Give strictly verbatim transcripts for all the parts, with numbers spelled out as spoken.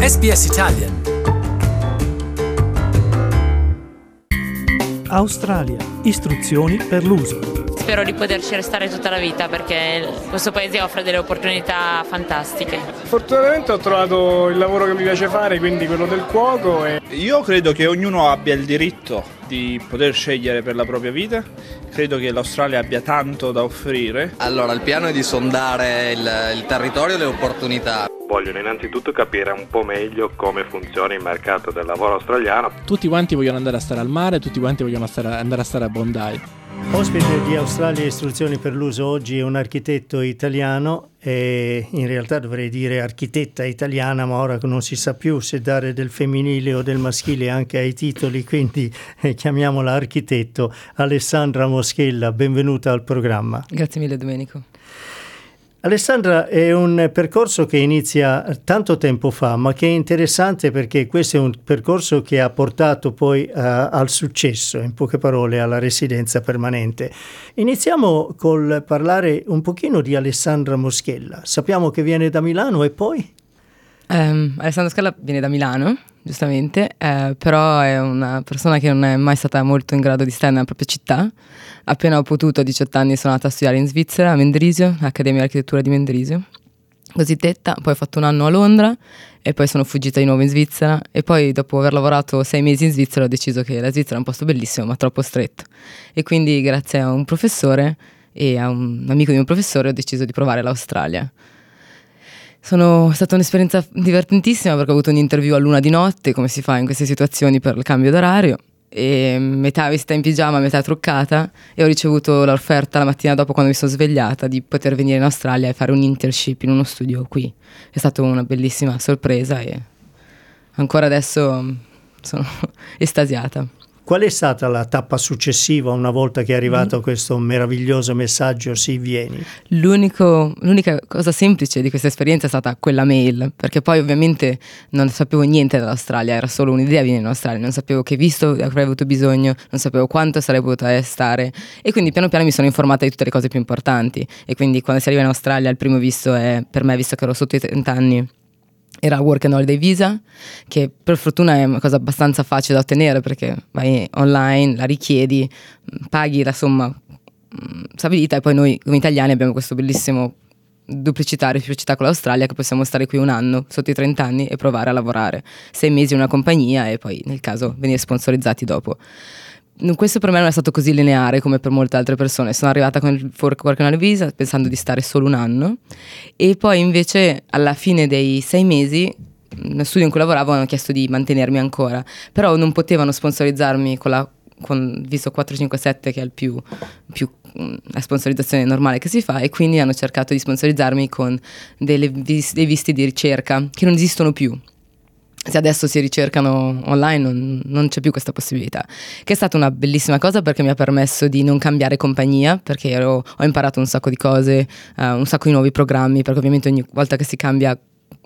S B S Italian. Australia. Istruzioni per l'uso. Spero di poterci restare tutta la vita perché questo paese offre delle opportunità fantastiche. Fortunatamente ho trovato il lavoro che mi piace fare, quindi quello del cuoco. E... Io credo che ognuno abbia il diritto di poter scegliere per la propria vita. Credo che l'Australia abbia tanto da offrire. Allora, il piano è di sondare il, il territorio e le opportunità. Vogliono innanzitutto capire un po' meglio come funziona il mercato del lavoro australiano. Tutti quanti vogliono andare a stare al mare, tutti quanti vogliono stare, andare a stare a Bondi. Ospite di Australia Istruzioni per l'uso oggi è un architetto italiano e in realtà dovrei dire architetta italiana, ma ora non si sa più se dare del femminile o del maschile anche ai titoli, quindi eh, chiamiamola architetto. Alessandra Moschella, benvenuta al programma. Grazie mille Domenico. Alessandra, è un percorso che inizia tanto tempo fa, ma che è interessante perché questo è un percorso che ha portato poi uh, al successo, in poche parole, alla residenza permanente. Iniziamo col parlare un pochino di Alessandra Moschella. Sappiamo che viene da Milano e poi? Um, Alessandra Moschella viene da Milano, giustamente, eh, però è una persona che non è mai stata molto in grado di stare nella propria città. Appena ho potuto, a diciotto anni, sono andata a studiare in Svizzera, a Mendrisio, Accademia di Architettura di Mendrisio, cosiddetta. Poi ho fatto un anno a Londra e poi sono fuggita di nuovo in Svizzera. E poi, dopo aver lavorato sei mesi in Svizzera, ho deciso che la Svizzera è un posto bellissimo, ma troppo stretto. E quindi, grazie a un professore e a un amico di un professore, ho deciso di provare l'Australia. Sono è stata un'esperienza divertentissima perché ho avuto un'interview a luna di notte, come si fa in queste situazioni per il cambio d'orario, e metà vestita in pigiama, metà truccata, e ho ricevuto l'offerta la mattina dopo, quando mi sono svegliata, di poter venire in Australia e fare un internship in uno studio qui. È stata una bellissima sorpresa e ancora adesso sono estasiata. Qual è stata la tappa successiva una volta che è arrivato mm. questo meraviglioso messaggio "sì, vieni"? L'unico, l'unica cosa semplice di questa esperienza è stata quella mail, perché poi ovviamente non sapevo niente dell'Australia, era solo un'idea venire in Australia, non sapevo che visto avrei avuto bisogno, non sapevo quanto sarei potuta stare, e quindi piano piano mi sono informata di tutte le cose più importanti. E quindi quando si arriva in Australia il primo visto è, per me, visto che ero sotto i trenta anni, era Work and Holiday Visa, che per fortuna è una cosa abbastanza facile da ottenere perché vai online, la richiedi, paghi la somma stabilita, e poi noi come italiani abbiamo questo bellissimo duplicità, reciprocità con l'Australia, che possiamo stare qui un anno sotto i trenta anni e provare a lavorare sei mesi in una compagnia e poi nel caso venire sponsorizzati dopo. Questo per me non è stato così lineare come per molte altre persone. Sono arrivata con il Work and Holiday Visa pensando di stare solo un anno, e poi invece alla fine dei sei mesi nello studio in cui lavoravo hanno chiesto di mantenermi ancora, però non potevano sponsorizzarmi con la con visto quattro cinque sette, che è il più, più la sponsorizzazione normale che si fa, e quindi hanno cercato di sponsorizzarmi con delle vis- dei visti di ricerca che non esistono più. Se adesso si ricercano online non, non c'è più questa possibilità, che è stata una bellissima cosa perché mi ha permesso di non cambiare compagnia, perché ero, ho imparato un sacco di cose, uh, un sacco di nuovi programmi, perché ovviamente ogni volta che si cambia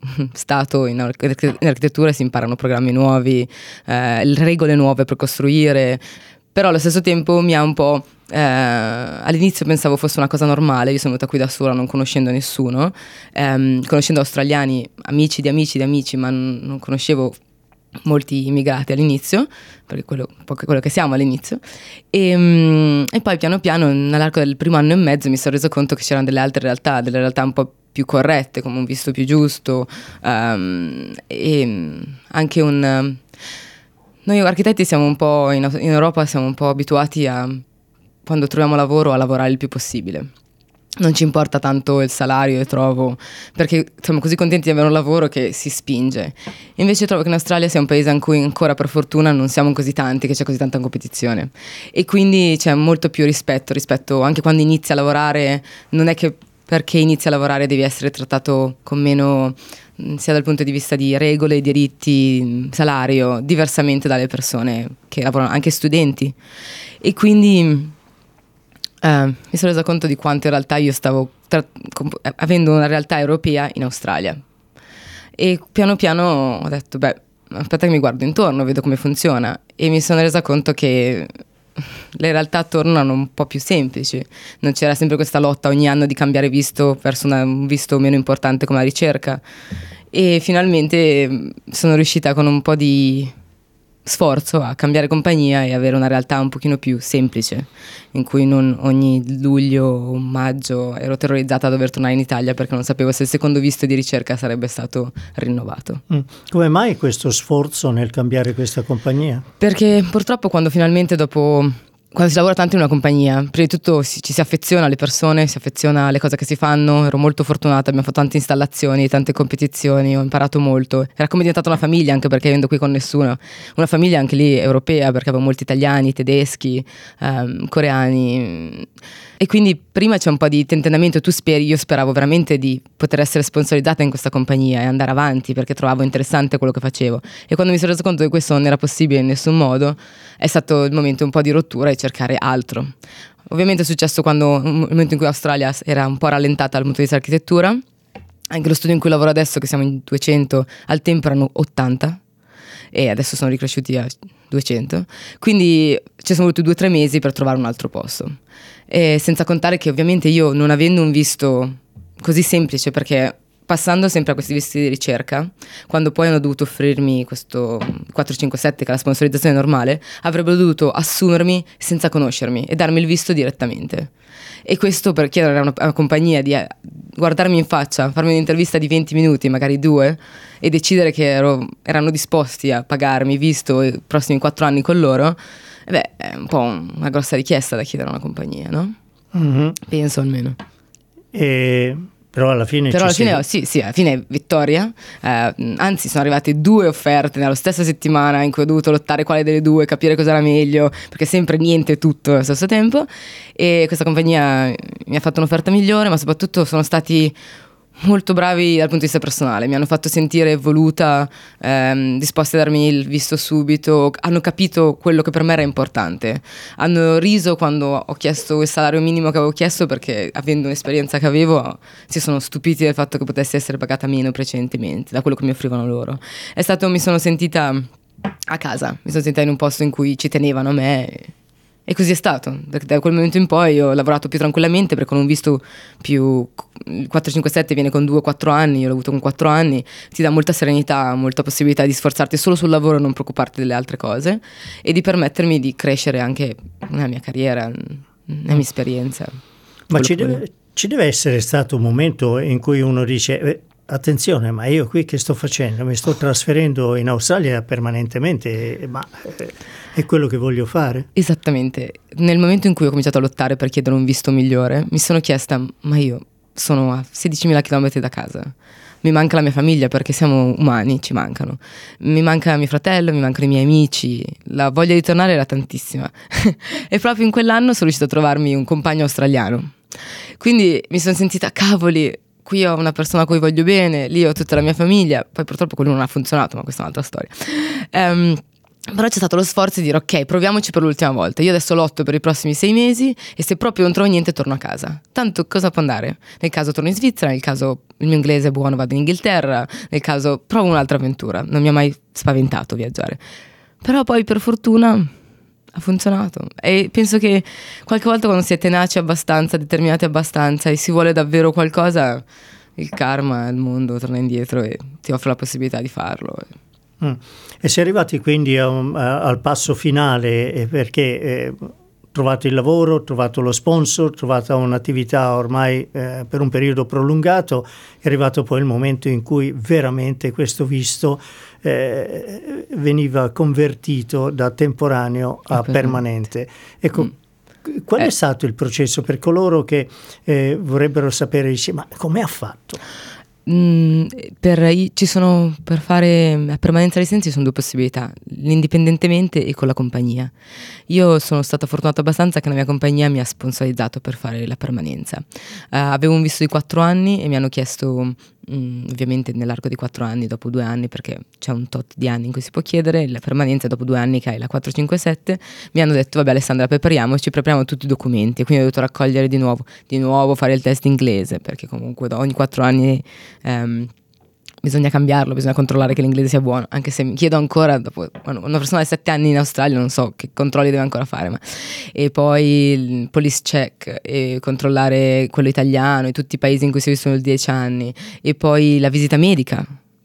stato in, arch- in architettura si imparano programmi nuovi, eh, regole nuove per costruire, però allo stesso tempo mi ha un po'... Eh, all'inizio pensavo fosse una cosa normale. Io sono venuta qui da sola, non conoscendo nessuno, ehm, conoscendo australiani, amici di amici di amici, ma non, non conoscevo molti immigrati all'inizio, perché quello, quello che siamo all'inizio, e, um, e poi piano piano nell'arco del primo anno e mezzo mi sono reso conto che c'erano delle altre realtà, delle realtà un po' più corrette, come un visto più giusto, um, e anche un... Noi architetti siamo un po', in, in Europa siamo un po' abituati a, quando troviamo lavoro, a lavorare il più possibile. Non ci importa tanto il salario, trovo, perché siamo così contenti di avere un lavoro che si spinge. Invece trovo che in Australia sia un paese in cui ancora per fortuna non siamo così tanti, che c'è così tanta competizione, e quindi c'è molto più rispetto, rispetto anche quando inizi a lavorare. Non è che perché inizi a lavorare devi essere trattato con meno, sia dal punto di vista di regole, diritti, salario, diversamente dalle persone che lavorano, anche studenti. E quindi eh, mi sono resa conto di quanto in realtà io stavo tra- comp- avendo una realtà europea in Australia, e piano piano ho detto beh, aspetta che mi guardo intorno, vedo come funziona, e mi sono resa conto che le realtà tornano un po' più semplici. Non c'era sempre questa lotta ogni anno di cambiare visto verso una, un visto meno importante come la ricerca, e finalmente sono riuscita con un po' di sforzo a cambiare compagnia e avere una realtà un pochino più semplice, in cui non ogni luglio o maggio ero terrorizzata a dover tornare in Italia perché non sapevo se il secondo visto di ricerca sarebbe stato rinnovato. Mm. Come mai questo sforzo nel cambiare questa compagnia? Perché purtroppo quando finalmente dopo... Quando si lavora tanto in una compagnia, prima di tutto si, ci si affeziona alle persone, si affeziona alle cose che si fanno. Ero molto fortunata, abbiamo fatto tante installazioni, tante competizioni, ho imparato molto. Era come diventata una famiglia, anche perché vivendo qui con nessuno. Una famiglia anche lì europea, perché avevo molti italiani, tedeschi, ehm, coreani. E quindi prima c'è un po' di tentennamento, tu speri, io speravo veramente di poter essere sponsorizzata in questa compagnia e andare avanti perché trovavo interessante quello che facevo. E quando mi sono reso conto che questo non era possibile in nessun modo, è stato il momento un po' di rottura e cercare altro. Ovviamente è successo quando, il momento in cui Australia era un po' rallentata dal punto di vista dell'architettura. Anche lo studio in cui lavoro adesso, che siamo in duecento, al tempo erano ottanta e adesso sono ricresciuti a duecento, quindi ci sono voluti due o tre mesi per trovare un altro posto. E senza contare che ovviamente io, non avendo un visto così semplice, perché passando sempre a questi visti di ricerca, quando poi hanno dovuto offrirmi questo quattro cinque sette, che è la sponsorizzazione normale, avrebbero dovuto assumermi senza conoscermi e darmi il visto direttamente. E questo per chiedere a una, a una compagnia di eh, guardarmi in faccia, farmi un'intervista di venti minuti, magari due, e decidere che ero, erano disposti a pagarmi visto i prossimi quattro anni con loro, eh beh, è un po' una grossa richiesta da chiedere a una compagnia, no? Mm-hmm. Penso almeno. E... Però alla fine Però alla ci fine, sì, sì, alla fine vittoria. Eh, anzi, sono arrivate due offerte nella stessa settimana in cui ho dovuto lottare quale delle due, capire cosa era meglio, perché sempre niente e tutto allo stesso tempo. E questa compagnia mi ha fatto un'offerta migliore, ma soprattutto sono stati molto bravi dal punto di vista personale, mi hanno fatto sentire voluta, ehm, disposti a darmi il visto subito, hanno capito quello che per me era importante, hanno riso quando ho chiesto il salario minimo che avevo chiesto, perché avendo un'esperienza che avevo si sono stupiti del fatto che potessi essere pagata meno precedentemente da quello che mi offrivano loro. È stato, mi sono sentita a casa, mi sono sentita in un posto in cui ci tenevano a me. E così è stato, da quel momento in poi ho lavorato più tranquillamente, perché con un visto più quattro cinque sette viene con due quattro anni, io l'ho avuto con quattro anni, ti dà molta serenità, molta possibilità di sforzarti solo sul lavoro e non preoccuparti delle altre cose, e di permettermi di crescere anche nella mia carriera, nella mia esperienza. Ma ci deve, ci deve essere stato un momento in cui uno dice... Eh, attenzione, ma io qui che sto facendo? Mi sto trasferendo in Australia permanentemente, ma è quello che voglio fare? Esattamente. Nel momento in cui ho cominciato a lottare per chiedere un visto migliore, mi sono chiesta, ma io sono a sedicimila chilometri da casa, mi manca la mia famiglia, perché siamo umani, ci mancano, mi manca mio fratello, mi mancano i miei amici, la voglia di tornare era tantissima. E proprio in quell'anno sono riuscita a trovarmi un compagno australiano, quindi mi sono sentita, cavoli, qui ho una persona a cui voglio bene, lì ho tutta la mia famiglia. Poi purtroppo quello non ha funzionato, ma questa è un'altra storia. Um, però c'è stato lo sforzo di dire ok, proviamoci per l'ultima volta, io adesso lotto per i prossimi sei mesi e se proprio non trovo niente torno a casa, tanto cosa può andare? Nel caso torno in Svizzera, nel caso il mio inglese è buono vado in Inghilterra, nel caso provo un'altra avventura. Non mi ha mai spaventato viaggiare, però poi per fortuna ha funzionato, e penso che qualche volta quando si è tenaci abbastanza, determinati abbastanza e si vuole davvero qualcosa, il karma, il mondo torna indietro e ti offre la possibilità di farlo. Mm. E si è arrivati quindi a un, a, al passo finale, eh, perché eh, trovato il lavoro, trovato lo sponsor, trovata un'attività ormai eh, per un periodo prolungato, è arrivato poi il momento in cui veramente questo visto eh, veniva convertito da temporaneo a permanente. Ecco, mm. qual è eh. stato il processo per coloro che eh, vorrebbero sapere, dice, ma come ha fatto? Mm, per, ci sono, per fare la permanenza residenza ci sono due possibilità, l'indipendentemente e con la compagnia. Io sono stata fortunata abbastanza che la mia compagnia mi ha sponsorizzato per fare la permanenza. Uh, avevo un visto di quattro anni e mi hanno chiesto, mm, ovviamente nell'arco di quattro anni, dopo due anni, perché c'è un tot di anni in cui si può chiedere la permanenza, dopo due anni che hai la quattro cinque sette, mi hanno detto vabbè Alessandra, prepariamoci, prepariamo tutti i documenti, quindi ho dovuto raccogliere di nuovo, di nuovo fare il test inglese, perché comunque da ogni quattro anni Um, bisogna cambiarlo, bisogna controllare che l'inglese sia buono, anche se mi chiedo ancora, dopo bueno, una persona di sette anni in Australia non so che controlli deve ancora fare, ma... e poi il police check e controllare quello italiano e tutti i paesi in cui si è vissuto dieci anni, e poi la visita medica,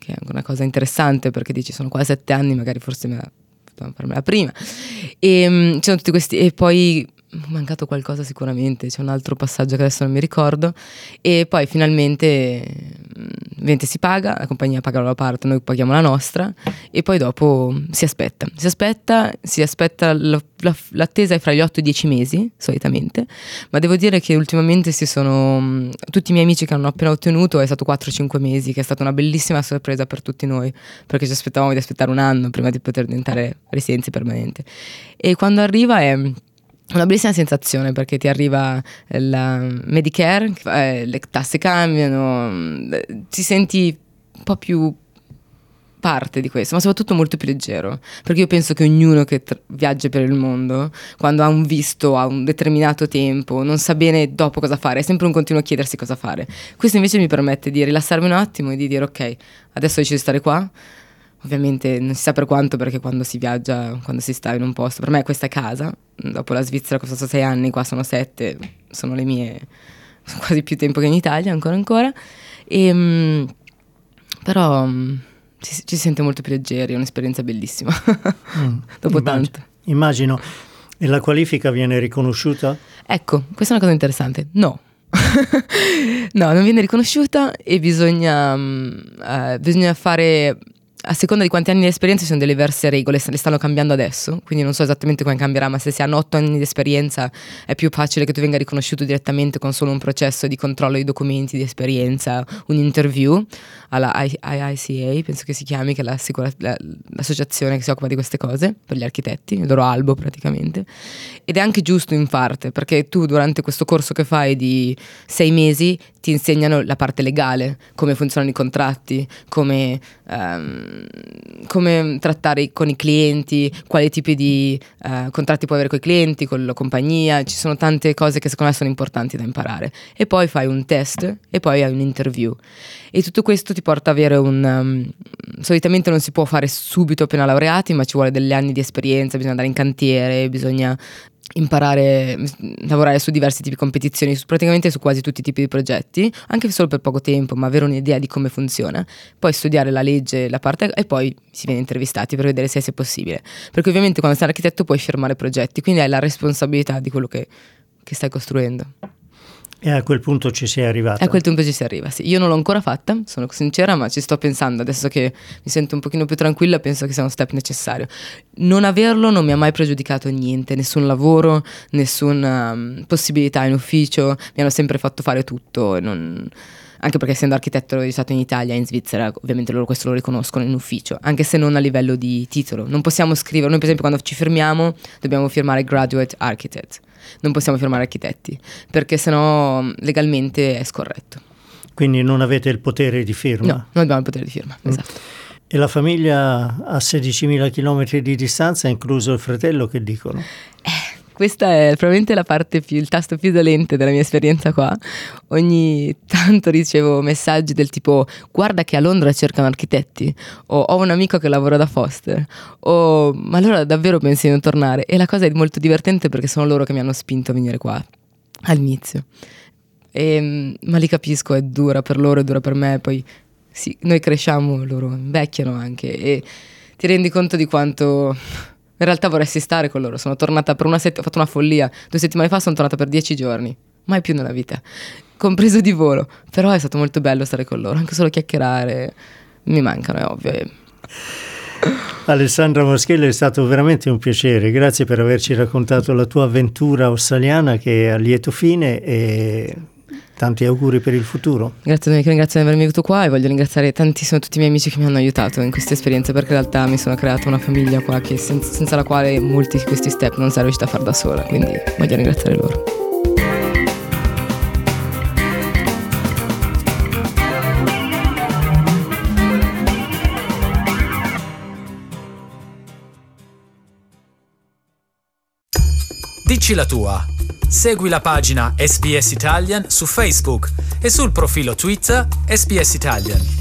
che è una cosa interessante, perché dici sono qua sette anni, magari forse me la potevamo farmela prima. E um, ci sono tutti questi, e poi è mancato qualcosa sicuramente, c'è un altro passaggio che adesso non mi ricordo, e poi finalmente ovviamente si paga, la compagnia paga la loro parte, noi paghiamo la nostra, e poi dopo si aspetta si aspetta si aspetta la, la, l'attesa è fra gli otto e i dieci mesi solitamente, ma devo dire che ultimamente si sono tutti i miei amici che hanno appena ottenuto, è stato quattro cinque mesi, che è stata una bellissima sorpresa per tutti noi, perché ci aspettavamo di aspettare un anno prima di poter diventare residenze permanenti, e quando arriva è una bellissima sensazione, perché ti arriva la Medicare, eh, le tasse cambiano, ti senti un po' più parte di questo, ma soprattutto molto più leggero, perché io penso che ognuno che tra- viaggia per il mondo, quando ha un visto a un determinato tempo, non sa bene dopo cosa fare, è sempre un continuo chiedersi cosa fare. Questo invece mi permette di rilassarmi un attimo e di dire ok, adesso ho deciso di stare qua. Ovviamente non si sa per quanto, perché quando si viaggia, quando si sta in un posto, per me questa è casa, dopo la Svizzera che ho stato sei anni, qua sono sette, sono le mie, sono quasi più tempo che in Italia, ancora ancora, e, mh, però mh, ci, ci si sente molto più leggeri, è un'esperienza bellissima, mm, dopo immagino, tanto. Immagino, e la qualifica viene riconosciuta? Ecco, questa è una cosa interessante, no. No, non viene riconosciuta, e bisogna, uh, bisogna fare... A seconda di quanti anni di esperienza ci sono delle diverse regole, le stanno cambiando adesso, quindi non so esattamente come cambierà, ma se si hanno otto anni di esperienza è più facile che tu venga riconosciuto direttamente con solo un processo di controllo di documenti, di esperienza, un interview alla I C A, penso che si chiami, che è l'assicura- la, l'associazione che si occupa di queste cose per gli architetti, il loro albo praticamente, ed è anche giusto in parte, perché tu durante questo corso che fai di sei mesi ti insegnano la parte legale, come funzionano i contratti, come, um, come trattare con i clienti, quali tipi di uh, contratti puoi avere con i clienti, con la compagnia, ci sono tante cose che secondo me sono importanti da imparare. E poi fai un test e poi hai un interview. E tutto questo ti porta ad avere un... Um, solitamente non si può fare subito appena laureati, ma ci vuole degli anni di esperienza, bisogna andare in cantiere, bisogna imparare, lavorare su diversi tipi di competizioni, su, praticamente su quasi tutti i tipi di progetti, anche solo per poco tempo, ma avere un'idea di come funziona, poi studiare la legge, la parte, e poi si viene intervistati per vedere se sia possibile, perché ovviamente quando sei architetto puoi firmare progetti, quindi hai la responsabilità di quello che, che stai costruendo. E a quel punto ci sei arrivata? A quel punto ci si arriva, sì. Io non l'ho ancora fatta, sono sincera, ma ci sto pensando. Adesso che mi sento un pochino più tranquilla, penso che sia uno step necessario. Non averlo non mi ha mai pregiudicato niente, nessun lavoro, nessuna um, possibilità in ufficio. Mi hanno sempre fatto fare tutto, e non... anche perché essendo architetto di Stato in Italia, in Svizzera, ovviamente loro questo lo riconoscono in ufficio, anche se non a livello di titolo. Non possiamo scrivere, noi per esempio quando ci firmiamo dobbiamo firmare Graduate Architect, non possiamo firmare architetti, perché sennò legalmente è scorretto. Quindi non avete il potere di firma? No, non abbiamo il potere di firma, mm. esatto. E la famiglia a sedicimila chilometri di distanza, incluso il fratello, che dicono? Eh, questa è probabilmente la parte più, il tasto più dolente della mia esperienza qua. Ogni tanto ricevo messaggi del tipo: guarda che a Londra cercano architetti, o ho un amico che lavora da Foster, o ma allora davvero pensi di non tornare? E la cosa è molto divertente perché sono loro che mi hanno spinto a venire qua all'inizio. E, ma li capisco, è dura per loro, è dura per me, poi sì, noi cresciamo, loro invecchiano anche, e ti rendi conto di quanto in realtà vorresti stare con loro. Sono tornata per una settimana, ho fatto una follia, due settimane fa sono tornata per dieci giorni, mai più nella vita, compreso di volo, però è stato molto bello stare con loro, anche solo chiacchierare, mi mancano, è ovvio. Alessandra Moschella, è stato veramente un piacere, grazie per averci raccontato la tua avventura australiana che è a lieto fine, e tanti auguri per il futuro. Grazie a te, ringrazio di avermi venuto qua, e voglio ringraziare tantissimo tutti i miei amici che mi hanno aiutato in questa esperienza, perché in realtà mi sono creata una famiglia qua che senza, senza la quale molti di questi step non sarei riuscita a fare da sola, quindi voglio ringraziare loro. Dici la tua. Segui la pagina S B S Italian su Facebook e sul profilo Twitter S B S Italian.